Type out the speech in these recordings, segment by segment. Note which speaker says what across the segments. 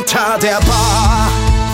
Speaker 1: hinter der Bar.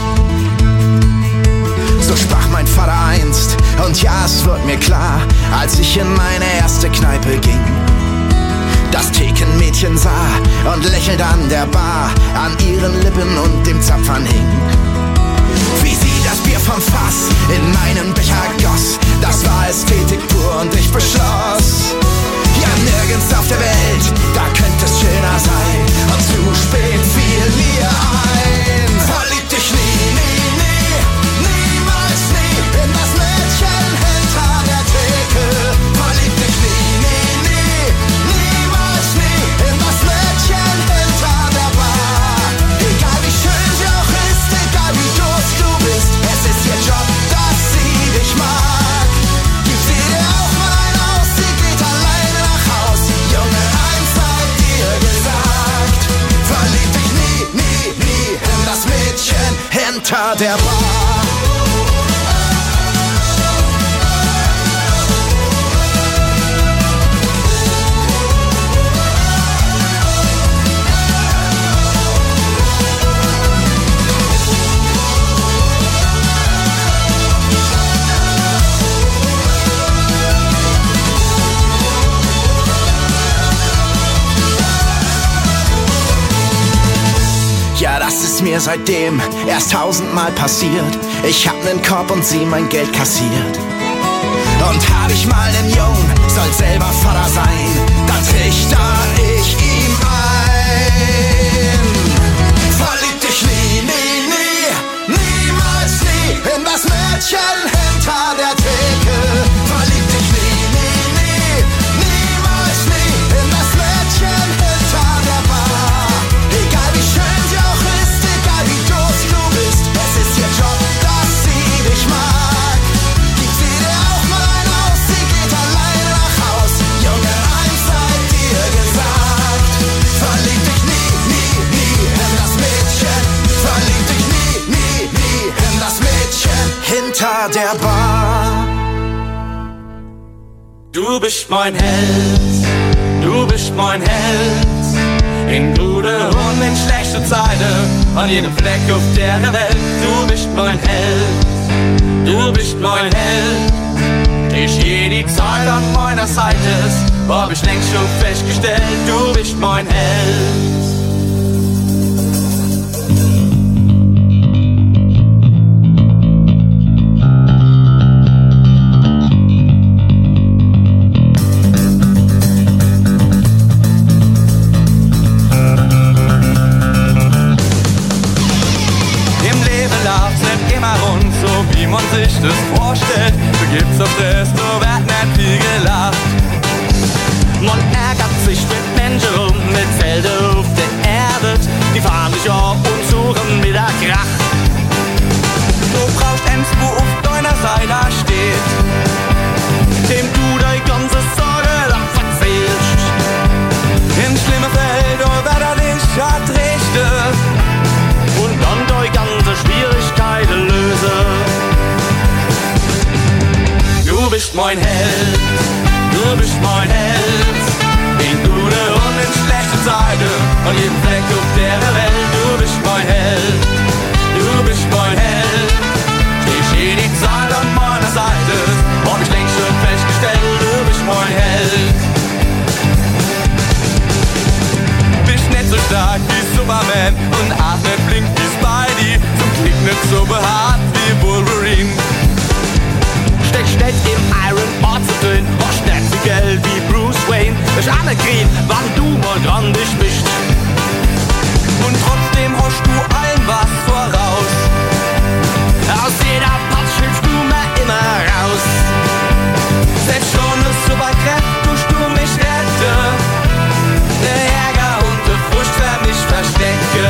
Speaker 1: So sprach mein Vater einst, und ja, es wird mir klar, als ich in meine erste Kneipe ging. Das Thekenmädchen sah und lächelt an der Bar, an ihren Lippen und dem Zapfhahn hing. Wie sie das Bier vom Fass in meinen Becher goss, das war Ästhetik pur und ich beschloss, ja, nirgends auf der Welt, da könnte es schöner sein. Und zu spät fiel mir ein: verlieb dich nie, nie, nie, niemals nie in das Mädchen hinter der Theke. Verlieb dich nie, nie, nie, niemals nie in das Mädchen hinter der Bar. Egal wie schön sie auch ist, egal wie doof du bist, es ist ihr Job, dass sie dich mag. Gib sie dir auch mal aus, sie geht alleine nach Haus. Junge, eins hat dir gesagt: verlieb dich nie, nie, nie in das Mädchen hinter der Bar. Ja, das ist mir seitdem erst 1000-mal passiert. Ich hab nen Korb und sie mein Geld kassiert. Und hab ich mal nen Jungen, soll selber Vater sein, dann trichter ich ihm ein: verlieb dich nie, nie, nie, niemals nie in das Mädchen hinter der Theke. Verlieb dich nie, nie, nie, niemals nie in das Mädchen hinter der Bar. Egal wie schön sie auch ist, egal wie doof du bist, es ist ihr Job, dass sie dich mag. Gib sie dir auch mal aus, sie geht alleine nach Haus. Junge, eins hat dir gesagt: verlieb dich nie, nie, nie in das Mädchen. Verlieb dich nie, nie, nie in das Mädchen hinter der Bar.
Speaker 2: Du bist mein Held, du bist mein Held. In gute und in schlechte Zeiten, an jedem Fleck auf der Welt. Du bist mein Held, du bist mein Held. Ich je die Zeit an meiner Seite ist, hab ich längst schon festgestellt. Du bist mein Held. Wie man sich das vorstellt, so gibt's auf das, so wird nicht viel gelacht. Man ärgert sich mit Menschen rum, mit Felder auf der Erde, die fahren sich ab und suchen mit der Krach. Du brauchst eins, wo auf deiner Seite steht, dem du deine ganze Sorge lang erzählst. In schlimmer Feld, wer da nicht hat Rechte, und dann deine ganze Schwierigkeiten lösen. Du bist mein Held, du bist mein Held. In gute und in schlechte Zeiten, an jedem Fleck auf der Welt. Du bist mein Held, du bist mein Held. Steh je die Zeit an meiner Seite, hab ich längst schon festgestellt. Du bist mein Held. Bist nicht so stark wie Superman und auch nicht flink wie Spidey, zum Glück nicht so behaart wie Wolverine. Steckst nicht im Iron Man zu drin, warst nicht so gelb wie Bruce Wayne. Bist alle grün, wann du mal dran dich bist. Und trotzdem hast du allen was voraus. Aus jeder Patsch hilfst du mir immer raus. Selbst schon eine Superkraft tust du mich retten. Der Ärger und der Frust für mich verstecken.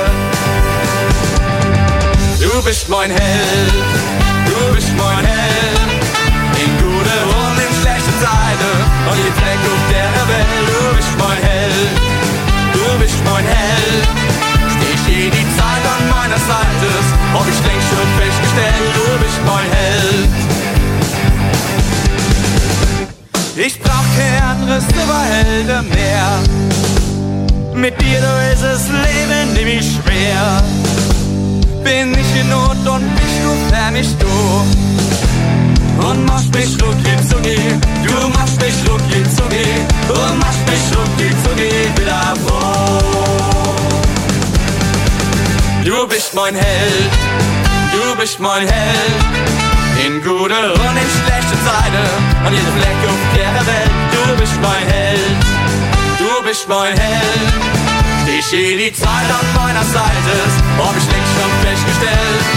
Speaker 2: Du bist mein Held, du bist mein Held. In gute und in schlechte Zeiten, und jeden Fleck auf der Welt. Du bist mein Held, du bist mein Held. Steh je die Zeit an meiner Seite, hab ich längst schon festgestellt. Du bist mein Held. Ich brauch kein anderes Superhelden mehr. Mit dir, du ist das Leben nämlich schwer. in Not und bist du für mich da. Und machst mich rucki-zucki, du machst mich rucki-zucki, und machst mich rucki-zucki wieder froh. Du bist mein Held, du bist mein Held, in gute und in schlechte Zeiten, an jedem Fleck auf der Welt. Du bist mein Held, du bist mein Held. Ich seh die Zeit an meiner Seite, hab ich längst schon festgestellt.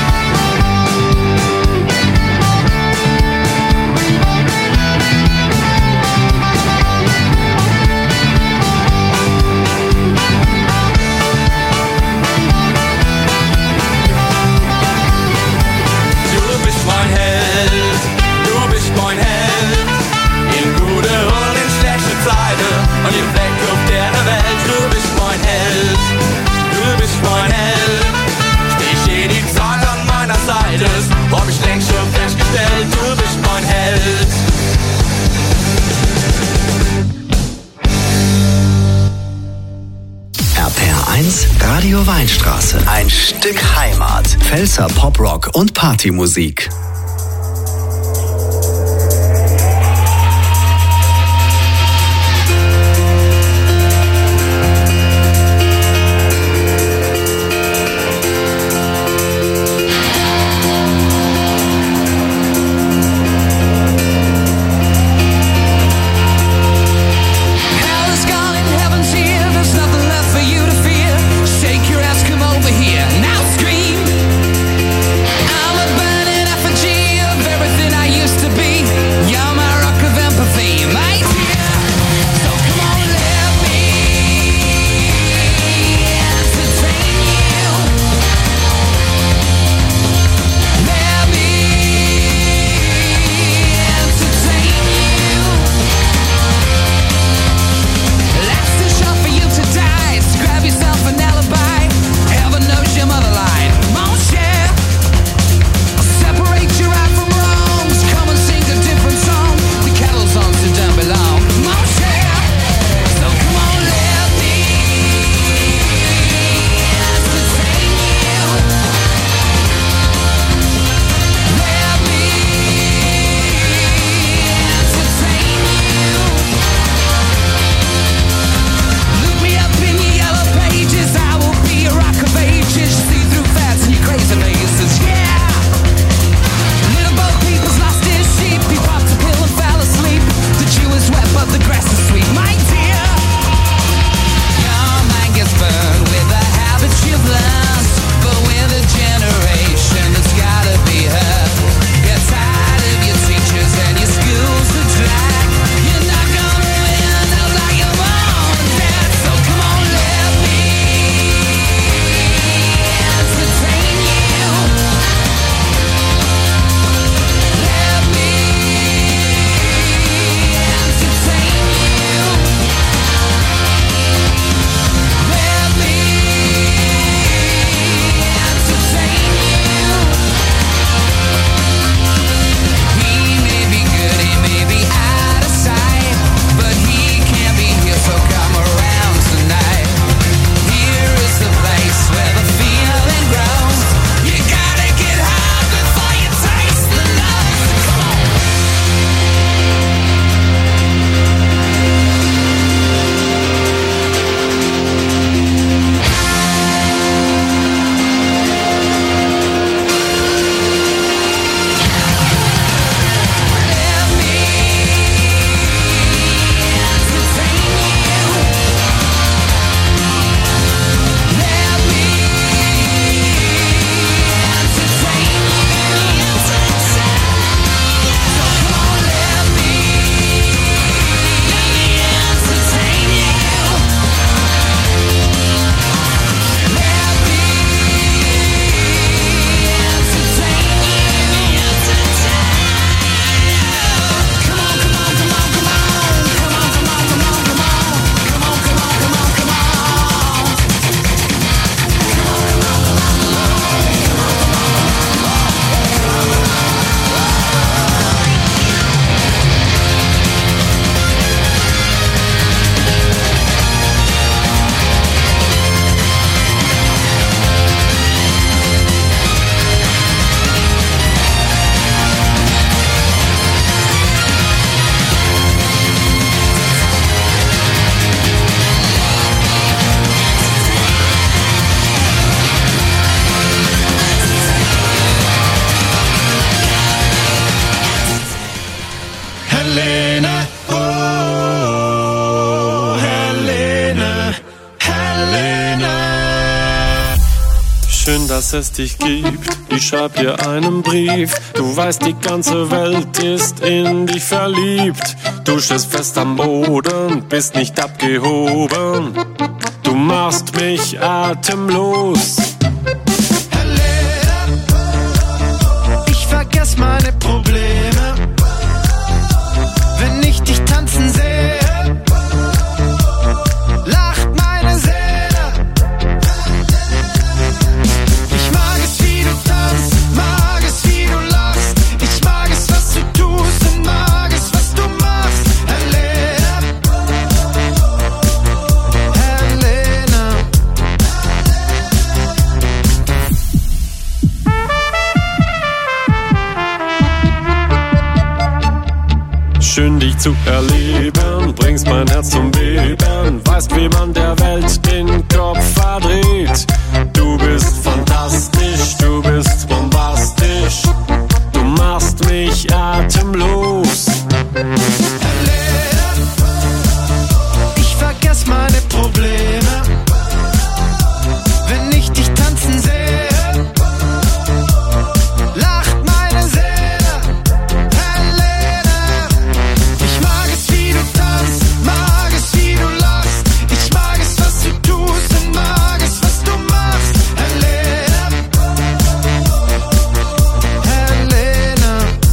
Speaker 2: Du bist mein Held, du bist mein Held, in gute und in schlechte Zeiten, an jedem Fleck auf der Welt. Du bist mein Held, du bist mein Held. Ich seh die Zeit an meiner Seite, hab ich längst schon festgestellt. Du bist mein Held.
Speaker 1: RPR1 Radio Weinstraße. Ein Stück Heimat. Pfälzer Poprock und Partymusik.
Speaker 3: Shake your ass, come over here, now scream. I'm a burning effigy. Schön, dass es dich gibt. Ich schreib dir einen Brief. Du weißt, die ganze Welt ist in dich verliebt. Du stehst fest am Boden, bist nicht abgehoben. Du machst mich atemlos.
Speaker 1: Helene, ich vergess meine Probleme, wenn ich dich tanzen sehe. Lacht meine Seele. Ich mag es, wie du tanzt, mag es, wie du lachst. Ich mag es, was du tust und mag es, was du machst. Helene, Helene.
Speaker 3: Schön, dich zu erleben, bringst mein Herz zum Beben. Weißt, wie man der Welt den Kopf verdreht. Du bist fantastisch, du bist bombastisch. Du machst mich atemlos.
Speaker 1: Helene, ich vergess meine Probleme, wenn ich dich tanzen sehe. Lacht meine Seele. Helene, ich mag es, wie du tanzt, mag es, wie du lachst. Ich mag es, was du tust und mag es, was du machst. Helene, Helene.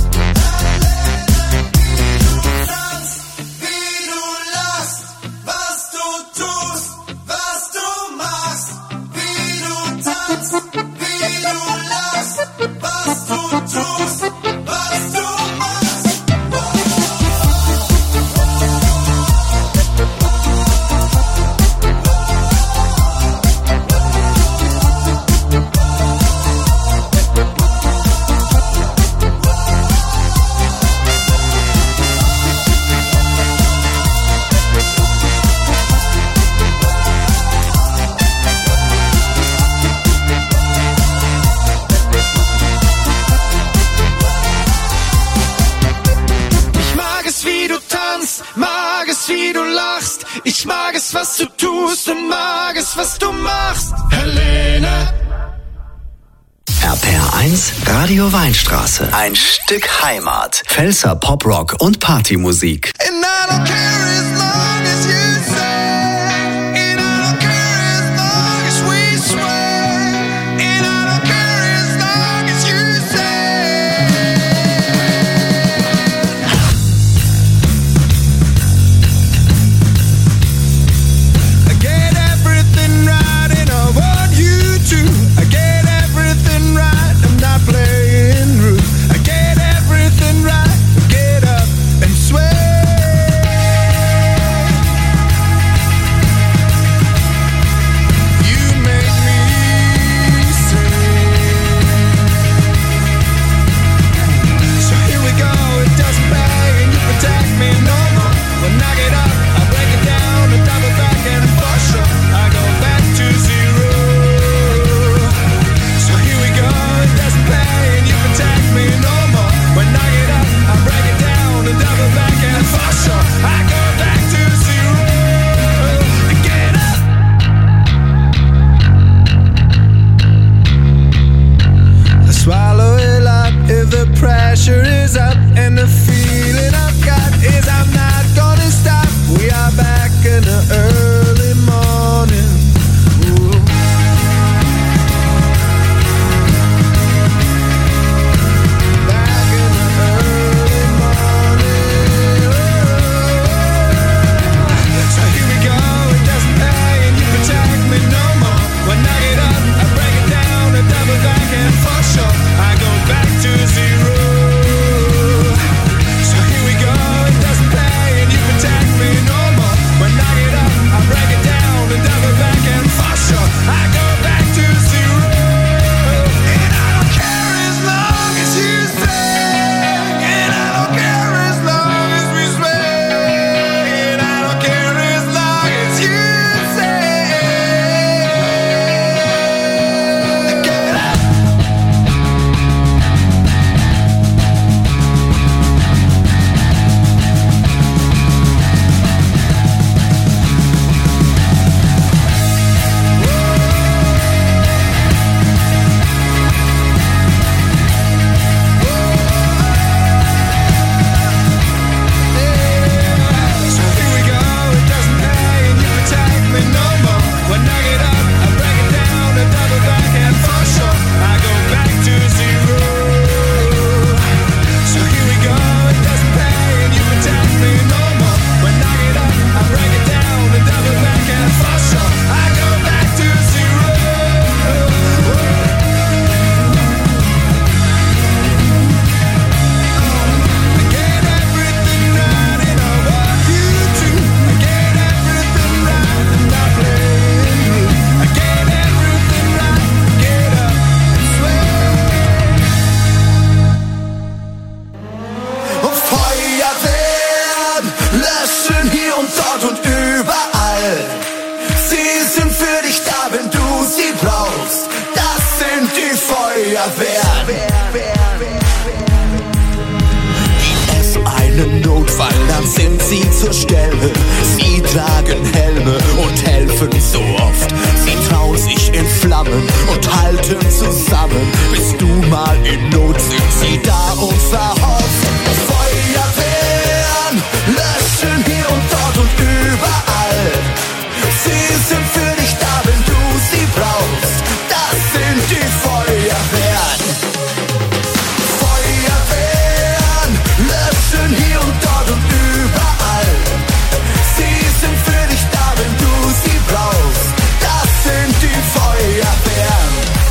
Speaker 1: Wie du lachst, was du tust, was du machst. Wie du tanzt, wie du lachst, was du tust, was du machst. Ich mag es, wie du tanzt, mag es, wie du lachst. Ich mag es, was du tust und mag es, was du machst. Helene.
Speaker 4: RPR1 Radio Weinstraße. Ein Stück Heimat. Pfälzer Poprock und Partymusik.
Speaker 1: And I don't care as long as you say. And I don't care as long as we swear. And I don't care as long as you say. I get everything right and I want you to. I get everything right, I'm not playing rude. I get everything right, get up and sway. You make me sing. So here we go, it doesn't pay and you protect me no more. When I get up, I break it down and double back and for sure I go back to zero. So here we go, it doesn't pay and you protect me no more. When I get up, I break it down and double back and for sure I go back to zero. Get up. I swallow it up if the pressure is up and the feeling I've got is I'm not gonna stop. We are back in the early morning. Ooh. Back in the early morning. So here we go, it doesn't pay and you protect me no more. When I get up, I break it down and double back and for sure I go back to zero. Feuerwehr. Einen Notfall, dann sind sie zur Stelle. Sie tragen Helme und helfen so oft. Sie trauen sich in Flammen und halten zusammen. Bist du mal in Not, sind sie da unverhofft. Feuerwehren löschen hier und dort und überall. Sie sind für dich da, wenn du sie brauchst. Das sind die Feuerwehren. Hier und dort und überall. Sie sind für dich da, wenn du sie brauchst. Das sind die Feuerwehren.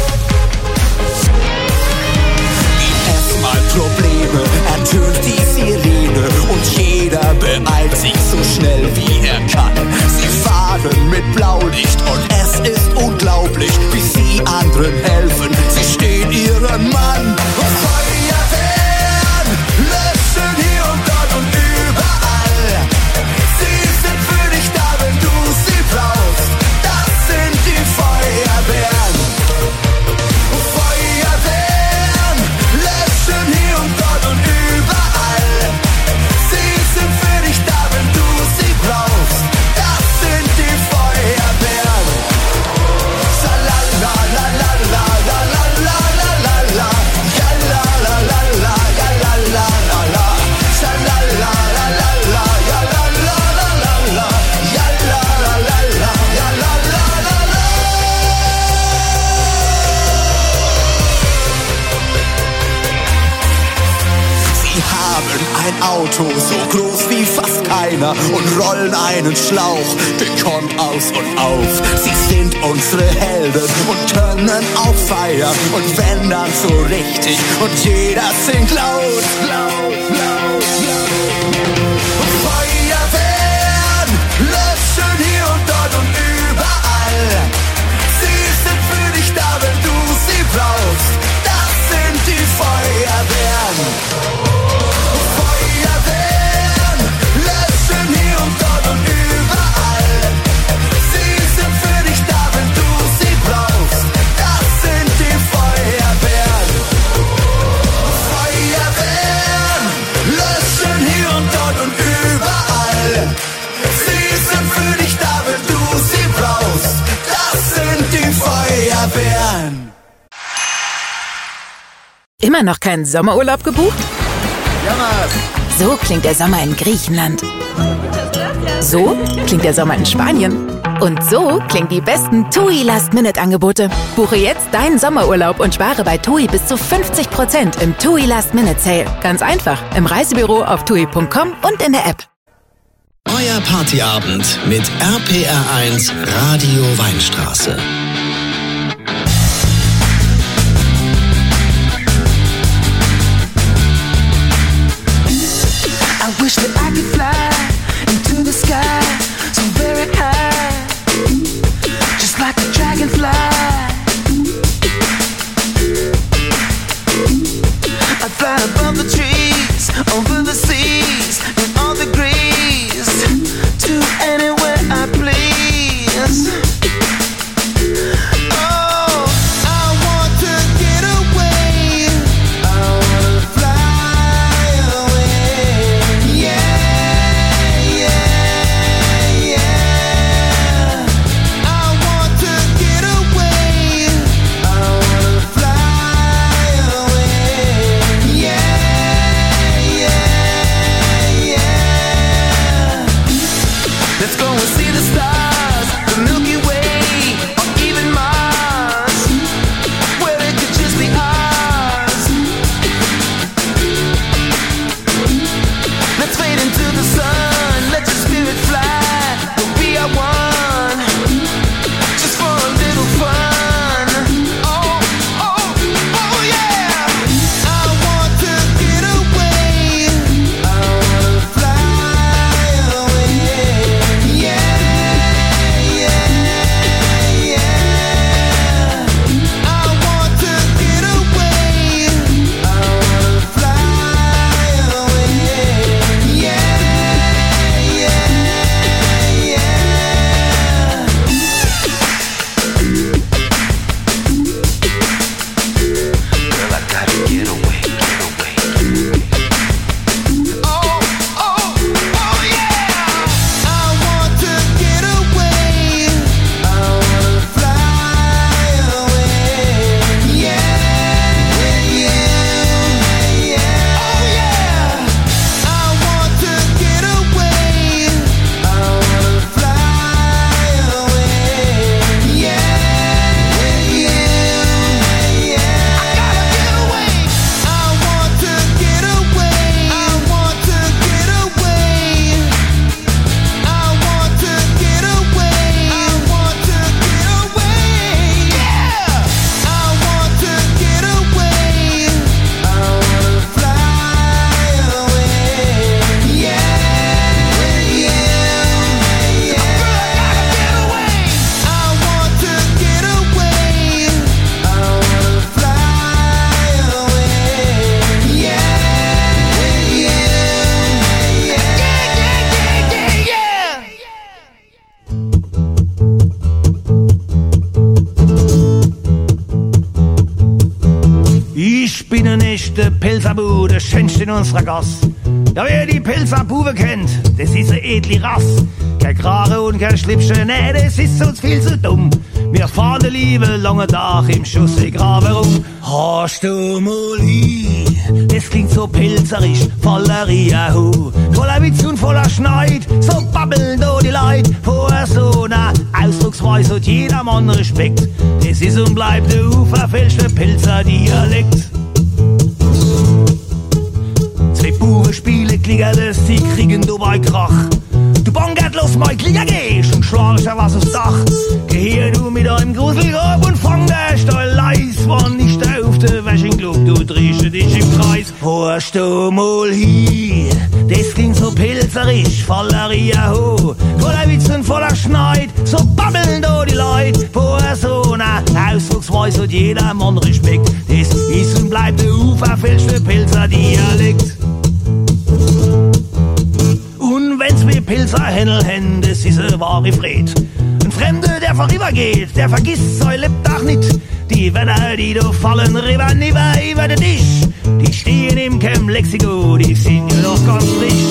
Speaker 1: Erstmal Probleme, ertönt die Sirene und jeder beeilt sich so schnell wie er kann. Sie fahren mit Blaulicht und es ist unglaublich, wie sie anderen helfen. Sie stehen ihren Mann. Feuerwehren löschen hier und dort und überall. Sie sind für dich da, wenn du sie brauchst. Das sind die Feuerwehren. Feuerwehren löschen hier und dort und überall. Sie sind für dich da, wenn du sie brauchst. Das sind die Feuerwehren. Schalalalalalalalalala. Jalalala, jalalala. Schalalalalalala, jalalala. Jalalala, jalalala. Sie haben ein Auto so groß wie fast keiner und rollen einen Schlauch gekonnt aus und auf. Sie sind unsere Helden und können auch feiern und wenn dann so richtig und jeder singt laut, laut, laut, laut. Feuerwehren löschen hier und dort und überall. Sie sind für dich da, wenn du sie brauchst. Das sind die Feuerwehren. Feuerwehren löschen hier und dort und überall. Sie sind für dich da, wenn du sie brauchst. Das sind die Feuerwehren. Feuerwehren löschen hier und dort und überall. Sie sind für dich da, wenn du sie brauchst. Das sind die Feuerwehren.
Speaker 5: Immer noch keinen Sommerurlaub gebucht? So klingt der Sommer in Griechenland. So klingt der Sommer in Spanien. Und so klingen die besten TUI Last-Minute-Angebote. Buche jetzt deinen Sommerurlaub und spare bei TUI bis zu 50% im TUI Last-Minute-Sale. Ganz einfach im Reisebüro auf tui.com und in der App.
Speaker 4: Euer Partyabend mit RPR1 Radio Weinstraße.
Speaker 6: I wish that I could fly into the sky so very high, just like a dragonfly. I'd fly above the trees, over the seas, in all degrees, to anywhere I please.
Speaker 7: Ich bin ein echter Pilzerbu, der schönste in unserer Gass. Ja, wer die Pilzerbuwe kennt, das ist eine edle Rass. Kein Krare und kein Schlipsche, nee, das ist uns viel zu dumm. Wir fahren der Liebe lange Tag im Schussegraben rum. Hast du mal hin? Das klingt so pilzerisch, voller Riahu. Voller Witz und voller Schneid, so babbeln da die Leid. Vor so einer Ausdrucksweise hat jedermann Respekt. Das ist und bleibt der unverfälschte Pilzer-Dialekt. Zwei Buben spielen Klingerles, sie kriegen dabei Krach. Du bongert los, mein Klinger gehst und schlagst ja was aufs Dach. Geh hier du mit einem Gruselgrab und fang der Stall leis. Wann nicht auf der Wäschenglub, du drehst dich im Kreis. Horst du mal hin, das klingt so pilzerisch, voller Riahu. Voller Witz und voller Schneid, so babbeln da die Leute. Vor so einer Ausdrucksweise hat jedermann Respekt. Das ist und bleibt der unverfälschte Pilzer-Dialekt. Und wenn's wie Pilzer Händel hen, das ist eine wahre Fred. Ein Fremde, der vorübergeht, der vergisst sein Lebtag nicht. Die Wetter, die da fallen, rüber niver über den Tisch. Die stehen im Camp Lexiko, die sind ja noch ganz frisch.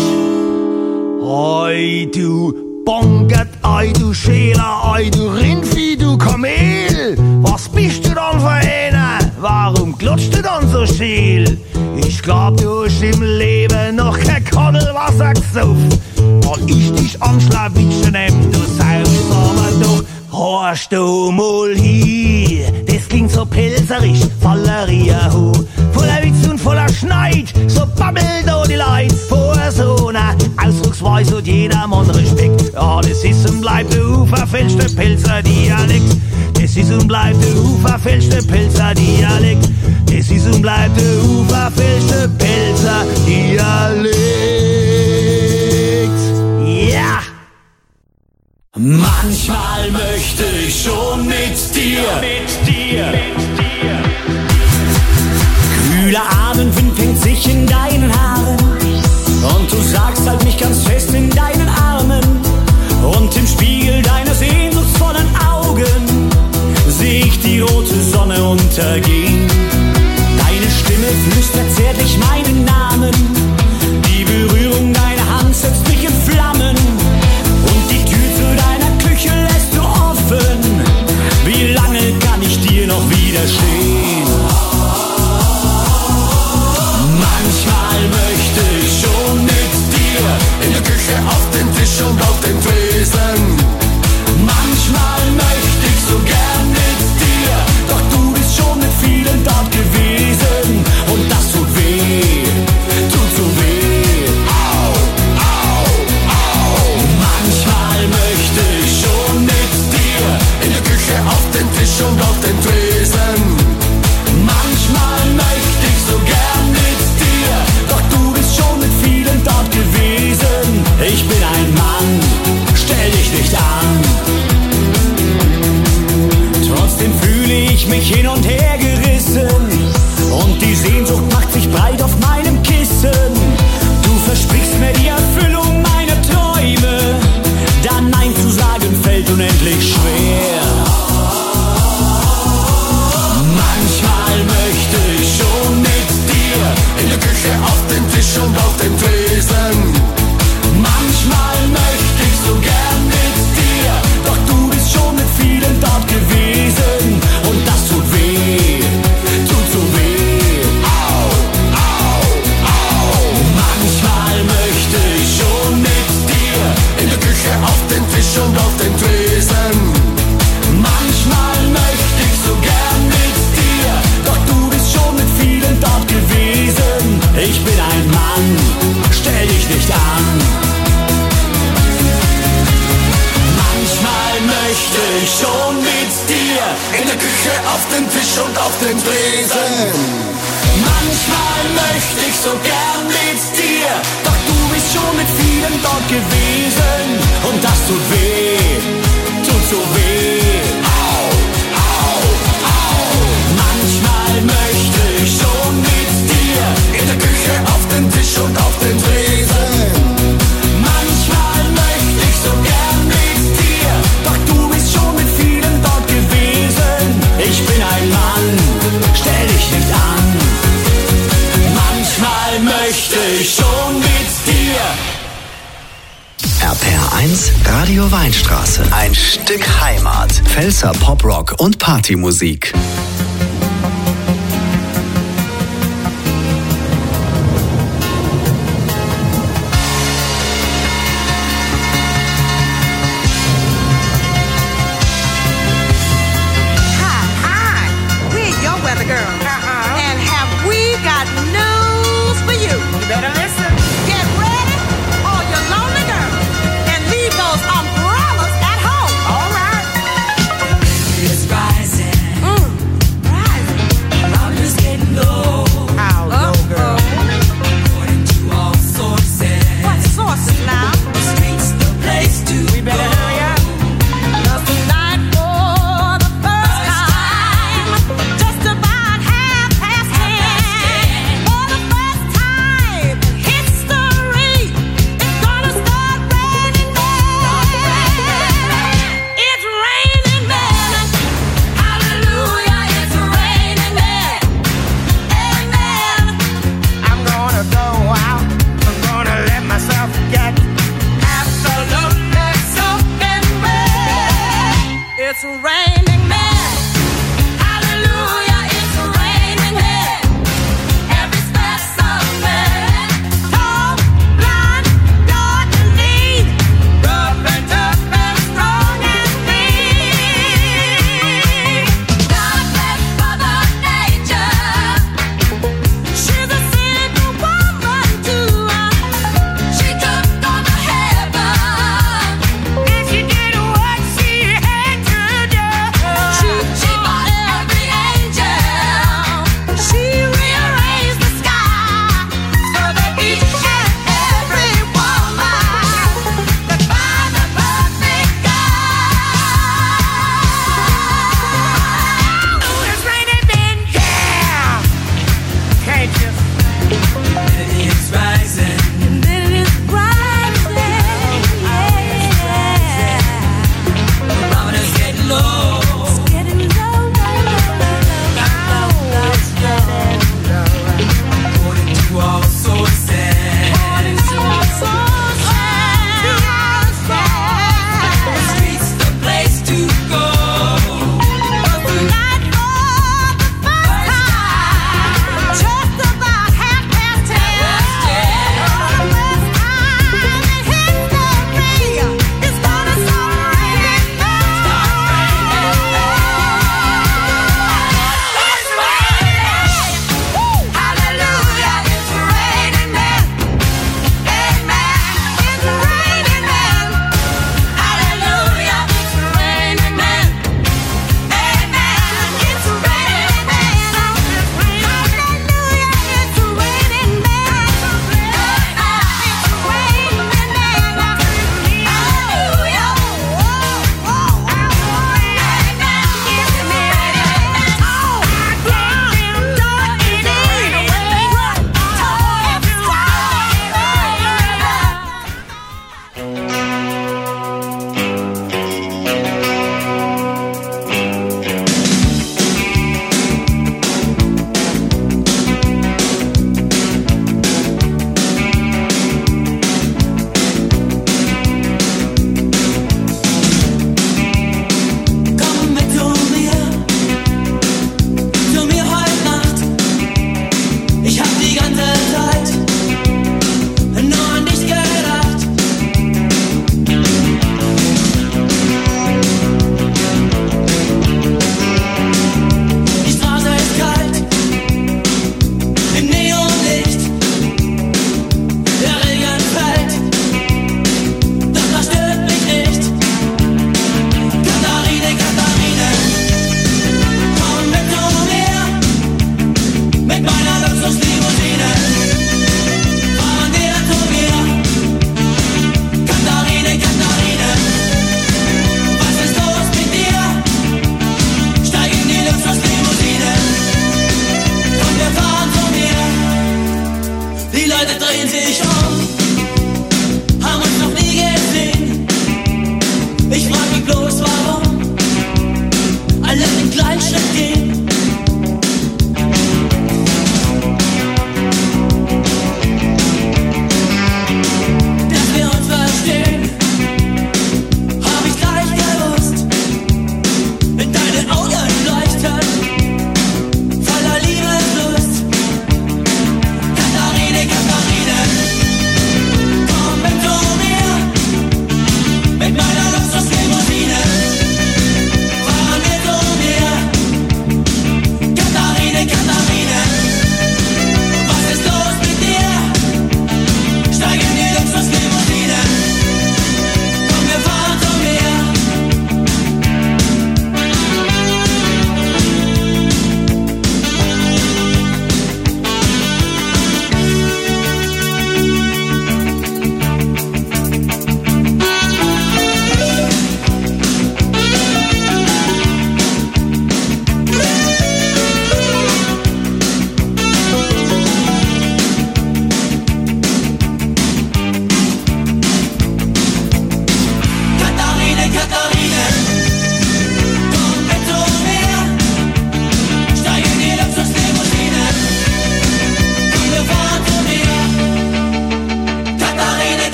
Speaker 7: Oi, du Bongert, oi, du Schäler, oi, du Rindvieh, du Kamel. Was bist du dann für einer? Warum glotzt du dann so scheel? Ich glaub, du hast im Leben noch kein Koddelwasser gesoffen. Weil ich dich am Schlawitschen nehm, du saust aber doch. Horst du mal hin, das klingt so pilzerisch, voller Riahu. Voller Witz und voller Schneid, so babbelt da die Leid. Vor so einer Ausdrucksweise hat jedermann Respekt. Ja, das ist und bleibt der unverfälschte Pilzer-Dialekt. Das ist und bleibt der unverfälschte Pilzer-Dialekt. Das ist und bleibt der unverfälschte Pilzer-Dialekt. Ja!
Speaker 8: Manchmal möchte ich schon mit dir. Kühler Abendwind fängt sich in deinen Haaren und du sagst halt mich ganz fest in deinen Armen. Und im Spiegel deiner sehnsuchtsvollen Augen seh ich die rote Sonne untergehen. Deine Stimme flüstert zärtlich meinen Namen. Die Berührung deiner Hand setzt mich in Flammen. Und die Tür zu deiner Küche lässt du offen. Wie lange kann ich dir noch widerstehen? Manchmal möchte ich schon mit dir in der Küche, auf den Tisch und auf den Tresen. Manchmal möchte ich so gern mit dir, doch du bist schon mit vielen dort gewesen. Und das tut weh, tut so weh. Au, au, au. Manchmal möchte ich schon mit dir in der Küche, auf den Tisch und auf den Tresen. Manchmal möchte ich so gern mit dir, doch du bist schon mit vielen dort gewesen. Ich bin ein Mann, stell dich nicht an. Trotzdem fühle ich mich hin und her gerissen und die Sehnsucht macht sich breit auf meinem Kissen. Du versprichst mir die Erfüllung meiner Träume, da Nein zu sagen fällt unendlich schwer. Manchmal möchte ich schon mit dir in der Küche, auf den Tisch und auf den Tresen. Manchmal möchte ich so gern mit dir, doch du bist schon mit vielen dort gewesen. Und das tut weh, tut so weh. Au, au, au. Manchmal möchte ich schon mit dir in der Küche, auf den Tisch und auf den Tresen. Manchmal möchte ich so gern mit dir, doch du bist schon mit vielen dort gewesen. Ich bin ein Mann, stell dich nicht an. Manchmal möchte ich schon mit dir in der Küche, auf den Tisch und auf den Tresen. Manchmal möchte ich so gern mit dir, doch du bist schon mit vielen dort gewesen. Und das tut weh, tut so weh. Au, au, au. Manchmal möchte ich schon mit dir in der Küche, auf den Tisch und auf den Tresen. Manchmal möchte ich so gern mit dir, doch du bist schon mit vielen dort gewesen. Ich bin ein Mann, stell dich nicht an.
Speaker 4: 1 Radio Weinstraße. Ein Stück Heimat. Pfälzer Poprock und Partymusik.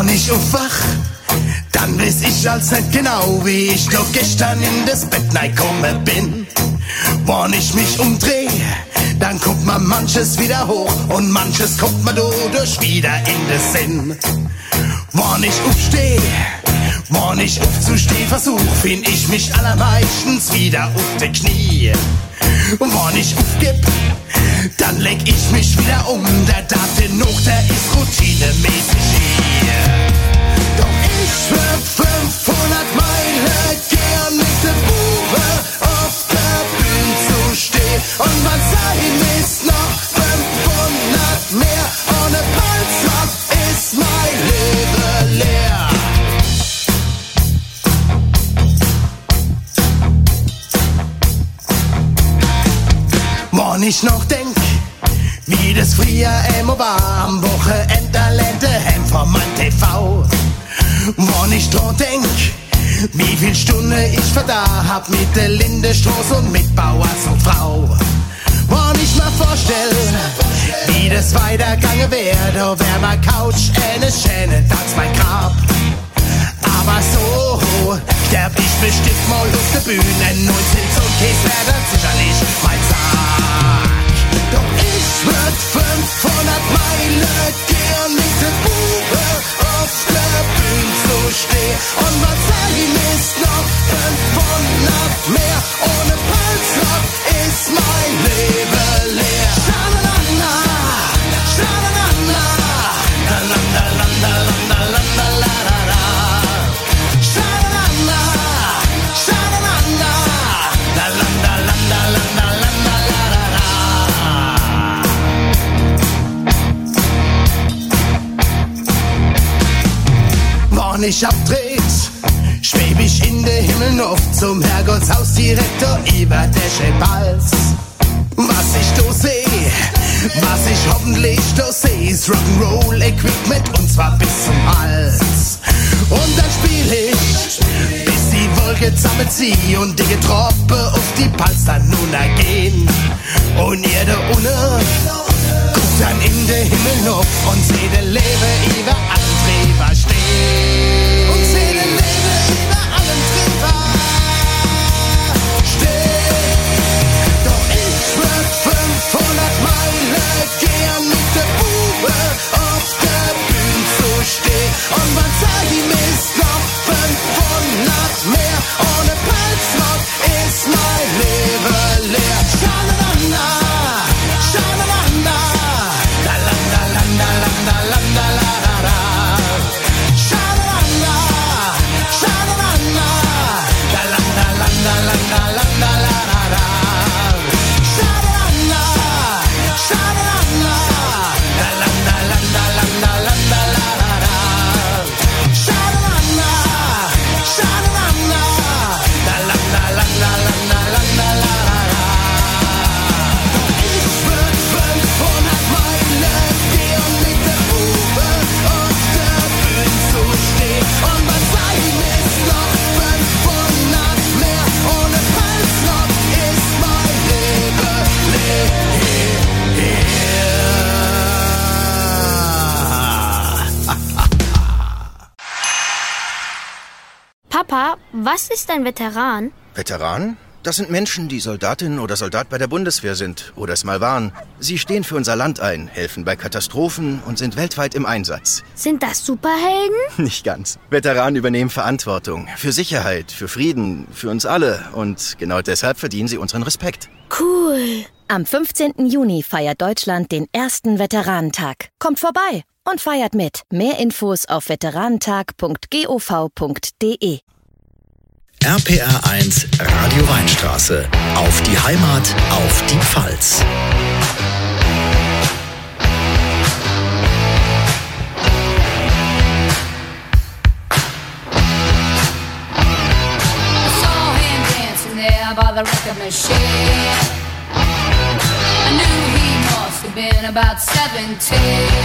Speaker 1: Wann ich aufwach, dann weiß ich als nicht genau, wie ich noch gestern in das Bett reingekommen bin. Wann ich mich umdreh, dann guckt man manches wieder hoch und manches kommt man dadurch wieder in den Sinn. Wann ich aufsteh, wann ich aufzusteh versuch, find ich mich allermeistens wieder auf die Knie. Und wann ich aufgib, dann leg ich mich wieder um, der darf den noch, der ist routinemäßig hier. Doch ich würd 500 Meilen gern mit der Bube auf der Bühne zu stehen. Und man sein ist noch 500 mehr, ohne Palzrock ist mein Leben leer. Wann ich noch denk, wie das früher immer war, am Wochenende ländte heim von meinem TV. Wann ich dran denk, wie viel Stunden ich verda hab mit der Lindestraße und mit Bauers und Frau. Wann ich mal vorstell, wie das weitergange wär, da wär mein Couch eine schöne Tanz mein Grab. Aber so sterb ich bestimmt mal auf der Bühne, 19 zum Käse wär dann sicherlich mein Sarg. Doch ich würd 500 Meilen gern mit der Bube auf der Bühne zu stehen. Und was sein ist noch 500 mehr, ohne Palzrock ist mein Leben leer. Schalalala, schalalala, lalalala, lalalala. Schalalala, schalalala, lalalala, lalalala. Wann ich abdreht, schweb ich in der Himmelluft zum Herrgottshaus direkt über der Schepals. Was ich da seh, was ich hoffentlich da seh, ist Rock'n'Roll-Equipment und zwar bis zum Hals. Und dann spiel ich, bis die Wolke zusammenzieht und die Troppe auf die Palster nun ergehen. Und ihr da unten guckt dann in den Himmel auf und seht der Leben über allen Treber stehen. Und seht der Leben über allen Treber stehen. Doch ich würd 500 Meilen gern mit der Bube auf der Bühne zu stehen. Und was sag ihm ist noch 500 mehr, ohne Palzrock ist mein Leben leer. Schalalala, schalalala, lalalala, schalalala, schalalala, lalalala, schalalala, schalalala, ich würd 500 Meilen gehen mit der Bube auf der Bühne zu stehen. Und was sei ist noch 500 mehr, ohne Palzrock ist mein Leben leer.
Speaker 9: Papa, was ist ein Veteran?
Speaker 1: Veteran? Das sind Menschen, die Soldatin oder Soldat bei der Bundeswehr sind oder es mal waren. Sie stehen für unser Land ein, helfen bei Katastrophen und sind weltweit im Einsatz.
Speaker 9: Sind das Superhelden?
Speaker 1: Nicht ganz. Veteranen übernehmen Verantwortung für Sicherheit, für Frieden, für uns alle. Und genau deshalb verdienen sie unseren Respekt.
Speaker 9: Cool.
Speaker 10: Am 15. Juni feiert Deutschland den ersten Veteranentag. Kommt vorbei und feiert mit. Mehr Infos auf veteranentag.gov.de.
Speaker 4: RPR 1 Radio Weinstraße. Auf die Heimat, auf die Pfalz.
Speaker 11: I saw him dancing there by the record machine. I knew he must have been about 17.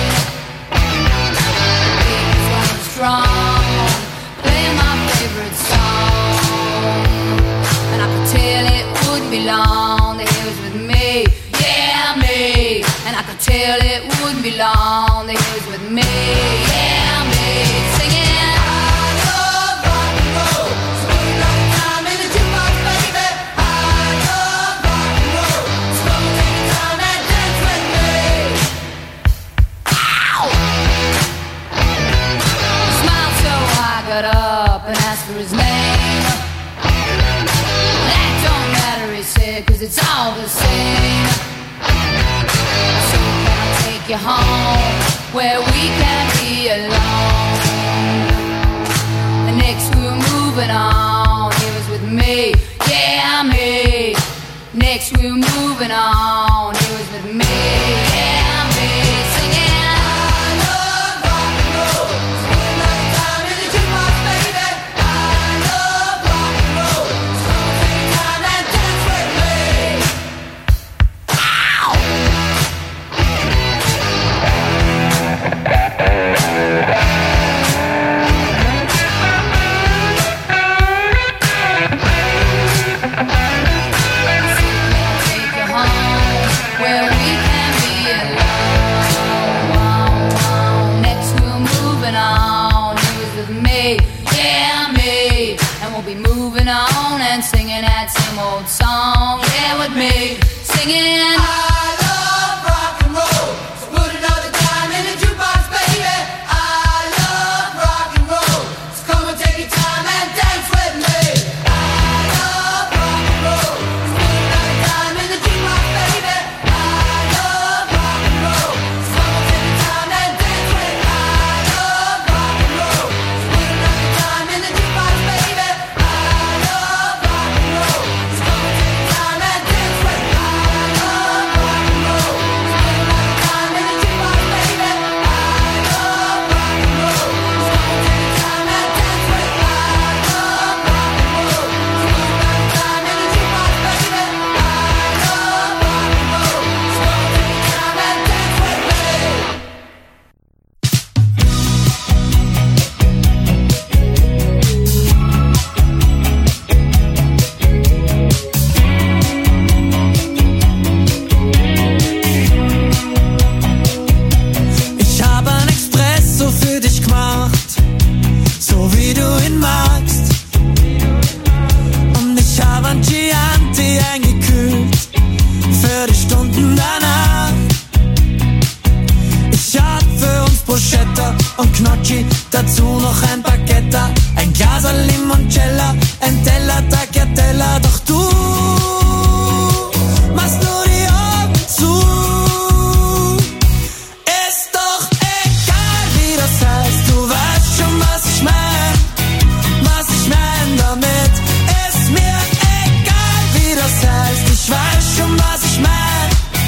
Speaker 11: He was running strong, playing my favorite song. And I could tell it wouldn't be long that he was with me, yeah, me. And I could tell it wouldn't be long that he was with me, yeah, me. got up and asked for his name. That don't matter, he said, 'cause it's all the same. So can I take you home where we can be alone? And next we were moving on, he was with me, yeah, me. Next we were moving on, he was with me, yeah, me. Singing singing that same old song, yeah, with me, singing I love rock and roll, so put another dime in the jukebox, baby. I love rock and roll, so come and take your time and dance with me. I love rock and roll, so put another dime in the jukebox, baby. I love rock and roll, so come and take your time and dance with me. I love rock and roll, so put another dime in the jukebox, baby.
Speaker 6: Und Gnocchi, dazu noch ein Baguetta, ein Glas Limoncello, ein Teller Tagliatella. Doch du machst nur die Augen zu. Ist doch egal, wie das heißt, du weißt schon, was ich mein damit. Ist mir egal, wie das heißt, ich weiß schon, was ich mein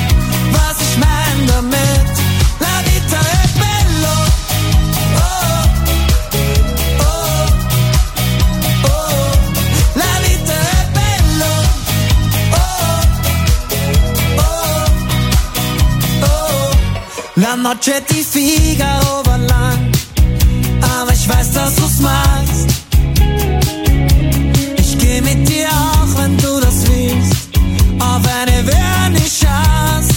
Speaker 6: damit. La vita è bello. La noche di Figaro war lang, aber ich weiß, dass du's magst. Ich geh mit dir auch, wenn du das willst, auf eine Vernissage.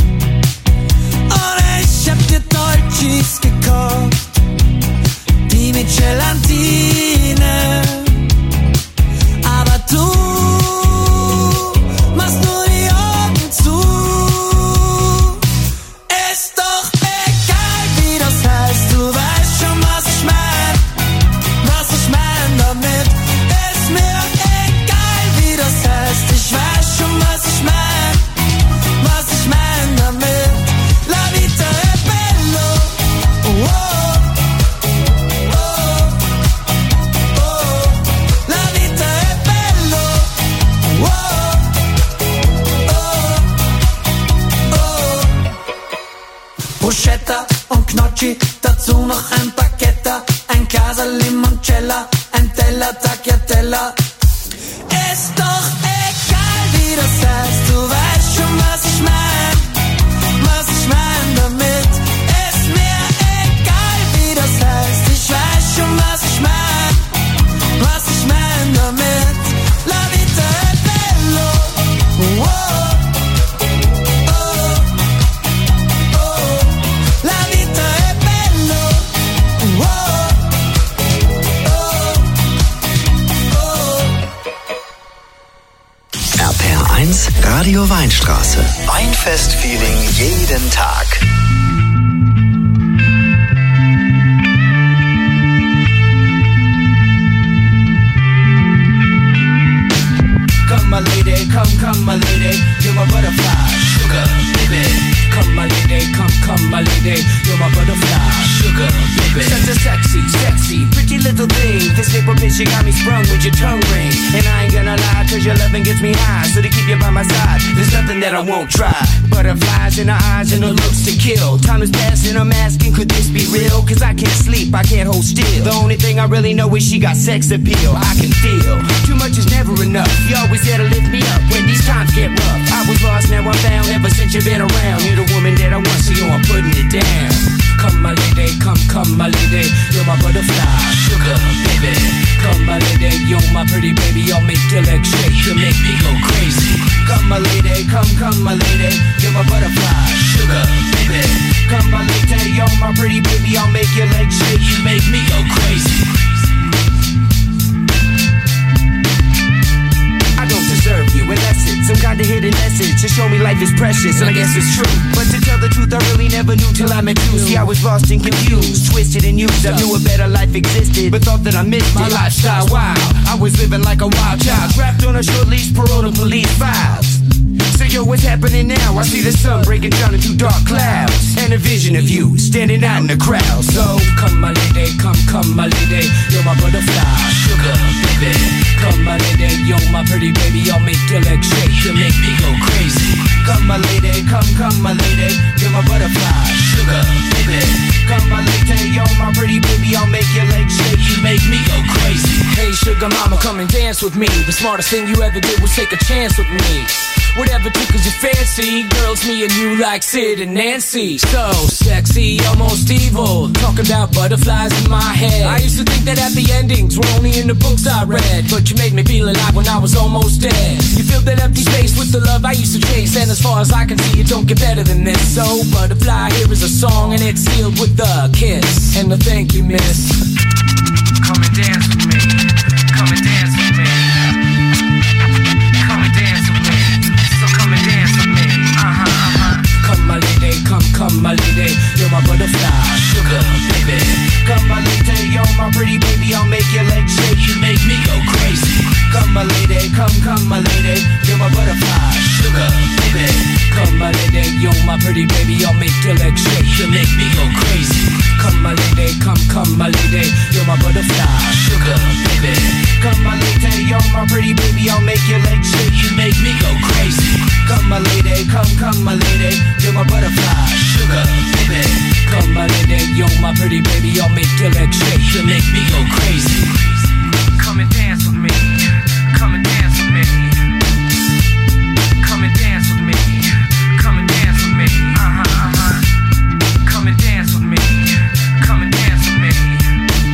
Speaker 6: Und ich hab dir Dolcis gekauft, die mit Gelatine. Aber du machst nur die Augen zu. Ist doch egal, wie das heißt, du weißt schon, was ich mein damit. Ist mir egal, wie das heißt, ich weiß schon, was ich mein damit. La vita è bello, oh, oh, oh. La vita è bello, oh, oh, oh. Bruschetta und Gnocchi, dazu noch ein Baguetta, ein Glas Limoncello, ein Teller Tagliatella. Ist doch egal, wie das heißt, du weißt schon, was ich mein damit. Ist mir egal, wie das heißt, ich weiß schon, was ich mein damit. La vita è bello, oh, oh, oh. La vita è bello, oh, oh, oh.
Speaker 4: RPR1 Radio Weinstraße. Weinfest-Feeling jeden Tag.
Speaker 6: baby. Such a sexy, pretty little thing. This nipple bitch, you got me sprung with your tongue ring. And I ain't gonna lie, cause your loving gets me high. So to keep you by my side, there's nothing that I won't try. Butterflies in her eyes and her looks to kill. Time is passing, I'm asking, could this be real? Cause I can't sleep, I can't hold still. The only thing I really know is she got sex appeal. I can feel, too much is never enough. You always there to lift me up when these times get rough. I was lost, now I'm found, ever since you've been around. You're the woman that I want, so I'm putting it down. Come my lady, come my lady. You're my butterfly, sugar baby. Come my lady, you're my pretty baby. I'll make your legs shake, you make me go crazy. Come my lady, come my lady. You're my butterfly, sugar baby. Come my lady, you're my pretty baby. I'll make your legs shake, you make me go crazy. I don't deserve you, unless it's some kind of hidden message to show me life is precious, and I guess it's true. But to tell the truth, I really never knew till I met you. See, I was lost and confused, twisted and used. I knew a better life existed, but thought that I missed my lifestyle. Wow, I was living like a wild child, trapped on a short leash, parole to police files. So yo, what's happening now? I see the sun breaking down into dark clouds, and a vision of you standing out in the crowd. So come my lady, come my lady. You're my butterfly, sugar baby. Come my lady, you're my pretty baby. I'll make your legs shake, you make me go crazy. Come my lady, come my lady. You're my butterfly, sugar baby. Come my lady, you're my pretty baby. I'll make your legs shake, you make me go crazy. Hey sugar mama, come and dance with me. The smartest thing you ever did was take a chance with me. Whatever tickles your fancy, girls, me and you like Sid and Nancy. So sexy, almost evil, talking about butterflies in my head. I used to think that happy endings were only in the books I read, but you made me feel alive when I was almost dead. You filled that empty space with the love I used to chase, and as far as I can see, it don't get better than this. So butterfly, here is a song, and it's sealed with a kiss and a thank you, miss. Come and dance with me, come and dance with me. Come and dance with me. Come my lady, come my lady. You're my butterfly, sugar baby. Come my lady, you're my pretty baby. I'll make your legs shake, you make me go crazy. Come my lady, come my lady. You're my butterfly, sugar baby. Come my lady, you're my pretty baby. I'll make your legs shake, you make me go crazy. Come my lady, come my lady. You're my butterfly, sugar baby. Come my lady, you're my pretty baby. I'll make your legs shake, you make me go crazy. Come my lady, come my lady. You're my butterfly, sugar baby. Come my lady, you're my pretty baby. I'll make your legs shake, you make me go crazy. Come and dance with me, come and dance with me. Come and dance with me, come and dance with me. Come and dance with me, come and dance with me.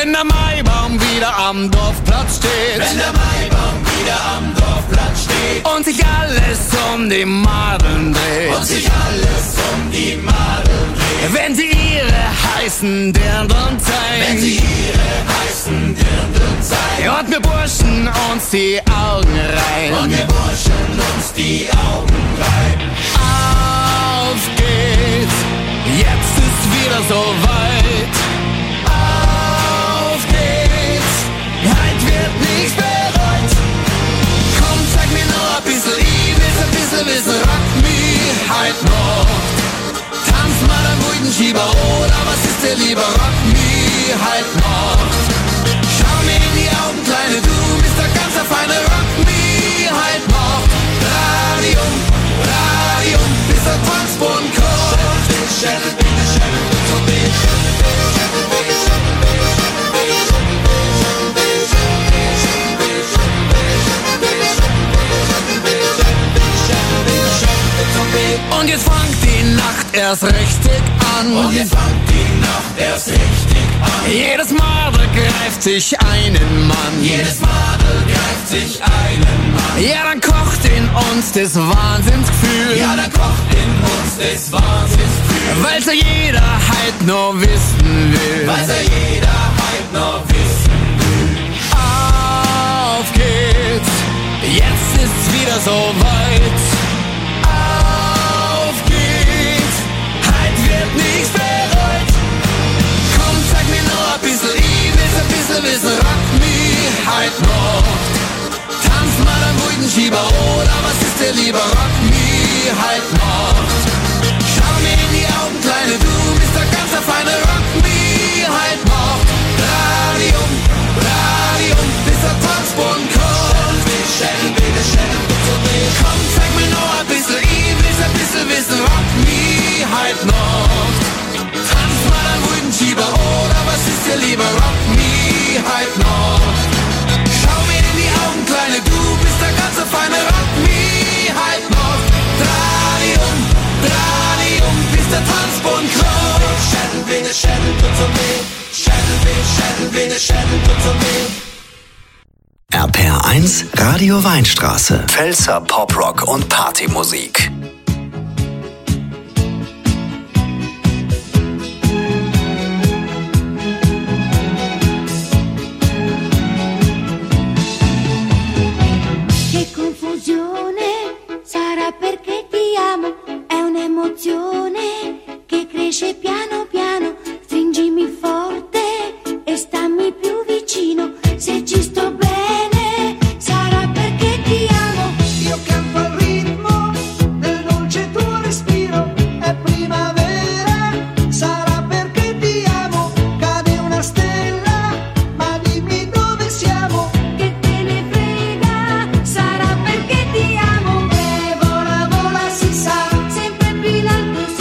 Speaker 2: Wenn der Maibaum wieder am Dorfplatz steht.
Speaker 8: Wenn der Maibaum wieder am Dorfplatz steht.
Speaker 2: Und sich alles um die Madeln dreht.
Speaker 8: Und sich alles um die Madeln dreht.
Speaker 2: Wenn sie ihre heißen Dirndln zeigen.
Speaker 8: Wenn sie ihre heißen Dirndln zeigen.
Speaker 2: Und wir Burschen uns die Augen reiben.
Speaker 8: Und wir Burschen uns die Augen reiben.
Speaker 2: Auf geht's, jetzt ist wieder so weit. Auf geht's, heute wird nichts bereut. Komm, zeig mir noch ein bisschen, ich will's ein bisschen wissen, rock me heute noch. Tanz mal den wilden Schieber, oder was ist dir lieber, rock me heute noch. Schau mir in die Augen, Kleine, du bist der ganze feine, rock me heute noch. Radium, Radium, bis der Tanzboden kommt. Und jetzt fängt die Nacht erst richtig an.
Speaker 8: Und jetzt fängt die Nacht erst richtig an.
Speaker 2: Jedes Madel greift sich einen Mann.
Speaker 8: Jedes Madel greift sich einen Mann.
Speaker 2: Ja, dann kocht in uns das Wahnsinnsgefühl.
Speaker 8: Ja, dann kocht in uns das Wahnsinnsgefühl.
Speaker 2: Weil's ja jeder halt nur wissen will.
Speaker 8: Weil's ja jeder halt nur wissen will.
Speaker 2: Auf geht's, jetzt ist's wieder so weit. Auf geht's, heute wird nichts bereut. Komm, zeig mir noch ein bisschen, ich will's ein bisschen wissen, rock me heute noch. Tanz mal den wilden Schieber, oder was ist dir lieber, rock me heute noch. Schau mir in die Augen, Kleine, du bist der ganze feine, rock me heute noch. Radium, Radium, bis der Tanzboden kommt. Komm, zeig mir noch ein bisschen, ich will's ein bisschen wissen, rock me heute noch. Tanz mal den wilden Schieber, oder was ist dir lieber, rock me heute noch. Schau mir in die Augen, Kleine, du bist der ganze feine, rock me heute noch. Radium, Radium, bis der Tanzboden kommt.
Speaker 8: Schädel tut so weh. Schädel tut so weh.
Speaker 4: RPR1 Radio Weinstraße. Pfälzer Poprock und Partymusik.
Speaker 12: Che confusione sarà perché ti amo, è un'emozione che cresce piano piano, stringimi forte e stammi più vicino, se ci sto bene sarà perché ti amo.
Speaker 6: Io canto al ritmo del dolce tuo respiro, è primavera, sarà perché ti amo, cade una stella, ma dimmi dove siamo.
Speaker 12: Che te ne frega, sarà perché ti amo.
Speaker 6: E vola, vola, si sa,
Speaker 12: sempre più in alto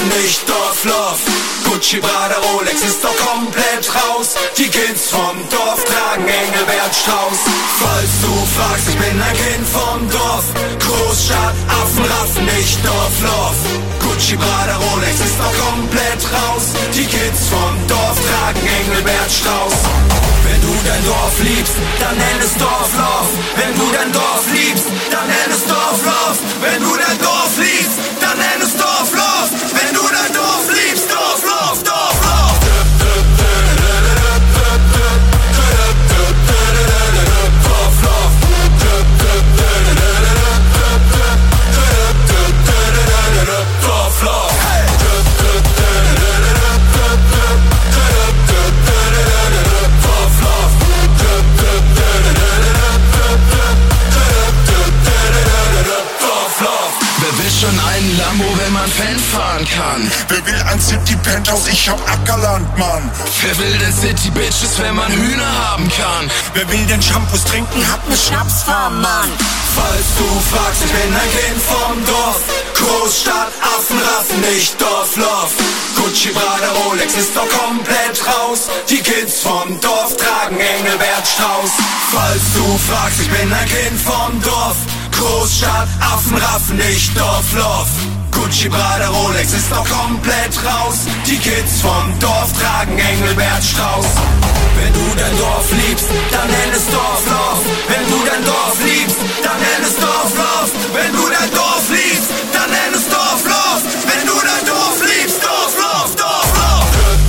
Speaker 8: Raffen, nicht Dorflauf. Gucci, Prada, Rolex ist doch komplett raus. Die Kids vom Dorf tragen Engelbert Strauß. Falls du fragst, ich bin ein Kind vom Dorf. Großstadt, Affen, Raffen, nicht Dorflauf. Gucci, Prada, Rolex ist doch komplett raus. Die Kids vom Dorf tragen Engelbert Strauß. Wenn du dein Dorf liebst, dann nenn es Dorflauf. Wenn du dein Dorf liebst, dann nenn es Dorflauf. Wenn du dein Dorf liebst, dann nenn es Dorflauf. Wenn du dein Dorf liebst, Dorflauf, Dorflauf.
Speaker 1: Schon ein Lambo, wenn man Fan fahren kann.
Speaker 13: Wer will ein City Penthouse? Ich hab Ackerland, Mann.
Speaker 1: Wer will denn City Bitches, wenn man Hühner haben kann?
Speaker 13: Wer will denn Shampoos trinken? Hat ne Schnapsfarm, Mann.
Speaker 8: Falls du fragst, ich bin ein Kind vom Dorf. Großstadt, Affen, Raffen, nicht Dorflauf. Gucci, Prada, Rolex ist doch komplett raus. Die Kids vom Dorf tragen Engelbert Strauß. Falls du fragst, ich bin ein Kind vom Dorf. Großstadt, Affen, Raffen, nicht Dorflauf. Gucci, Prada, Rolex ist doch komplett raus. Die Kids vom Dorf tragen Engelbert Strauß. Wenn du dein Dorf liebst, dann nenn es Dorflauf. Wenn du dein Dorf liebst, dann nenn es Dorflauf. Wenn du dein Dorf liebst, dann nenn es Dorflauf. Wenn du dein Dorf liebst, Dorflauf, Dorflauf.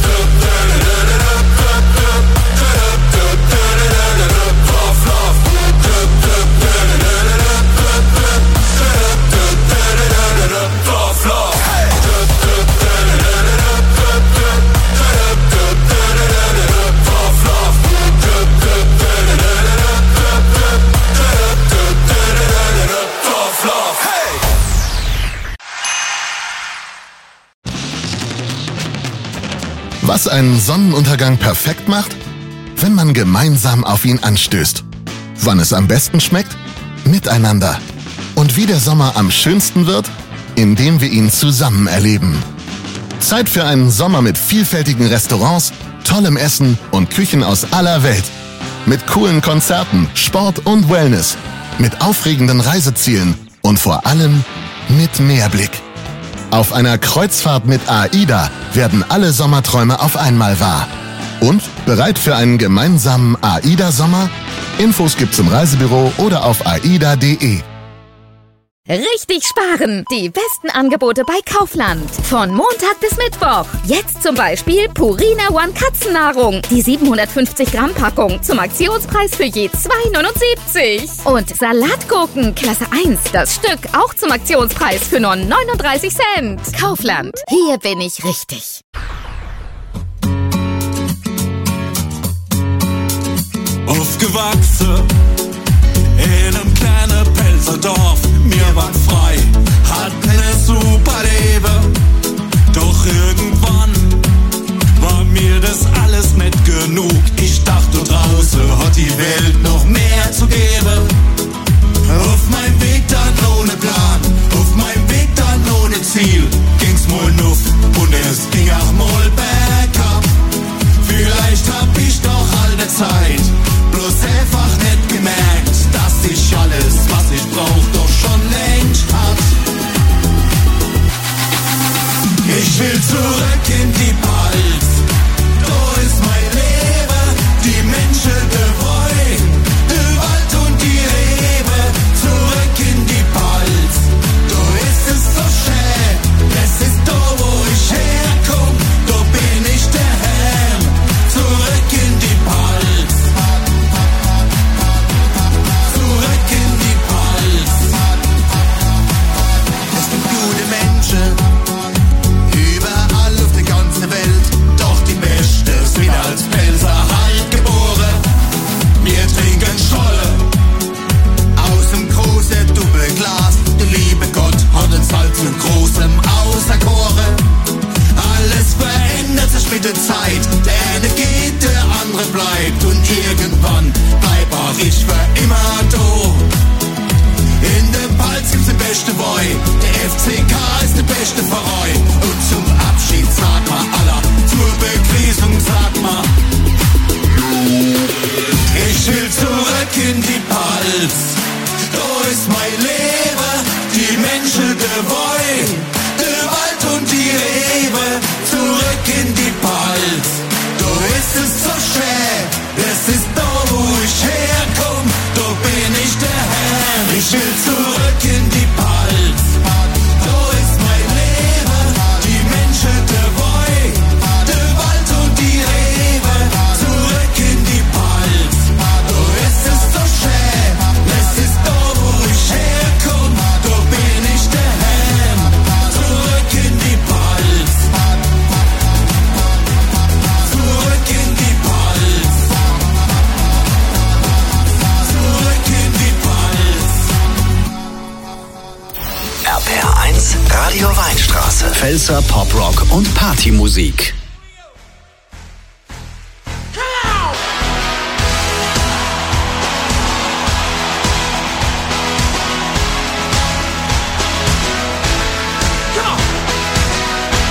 Speaker 1: Was einen Sonnenuntergang perfekt macht? Wenn man gemeinsam auf ihn anstößt. Wann es am besten schmeckt? Miteinander. Und wie der Sommer am schönsten wird? Indem wir ihn zusammen erleben. Zeit für einen Sommer mit vielfältigen Restaurants, tollem Essen und Küchen aus aller Welt. Mit coolen Konzerten, Sport und Wellness. Mit aufregenden Reisezielen und vor allem mit Meerblick. Auf einer Kreuzfahrt mit AIDA werden alle Sommerträume auf einmal wahr. Und bereit für einen gemeinsamen AIDA-Sommer? Infos gibt's im Reisebüro oder auf aida.de.
Speaker 10: Richtig sparen! Die besten Angebote bei Kaufland. Von Montag bis Mittwoch. Jetzt zum Beispiel Purina One Katzennahrung. Die 750 Gramm Packung zum Aktionspreis für je 2,79. Und Salatgurken Klasse 1. Das Stück auch zum Aktionspreis für nur 39 Cent. Kaufland. Hier bin ich richtig.
Speaker 8: Aufgewachsen in einem kleinen Pelzerdorf. Wir waren frei, hatten eine super Leben. Doch irgendwann war mir das alles nicht genug. Ich dachte, draußen hat die Welt noch mehr zu geben. Auf meinem Weg dann ohne Plan, auf meinem Weg dann ohne Ziel. Ging's mal nuff und es ging auch mal bergab. Vielleicht hab ich doch alle Zeit bloß einfach nicht gemerkt, dass ich alles, was ich brauch, doch schon längst hab. Ich will zurück in die Palz, da ist mein Leben, die Menschen, der Wein, der Wald und die Rebe. Zurück in die Palz, da ist es so schön, es ist da, wo ich herkomm, da bin ich der Herr. Zurück in die Palz, zurück in die Palz. Es gibt gute Menschen überall auf der ganzen Welt, doch die Beste sind als Pelzer halt geboren. Wir trinken Scholle aus dem großen Doppelglas. Der liebe Gott hat uns halt zu großem auserkoren. Alles verändert sich mit der Zeit, der eine geht, der andere bleibt und irgendwann bleib auch ich für immer da. In der Palz gibt's den besten Boy, der FCK ist der beste Verein und zum Abschied, sag mal, aller zur Begrüßung, sag mal. Ich will zurück in die Palz, da ist mein Leben, die Menschen, der Wein, der Wald und die Rewe, zurück in die Palz, da ist es so schön, das ist da, wo ich herkomm, da bin ich der Herr, ich will zurück in die Palz, da ist mein Leben, die Menschen, der Wein, der Wald und die Rewe, zurück in die Palz, da ist es so schön, das ist da, wo ich herkomm, da bin ich der Herr, zurück in die Palz, zurück in die Palz, zurück in die Palz.
Speaker 4: RPR 1 Radio Weinstraße. Pfälzer Poprock und Partymusik.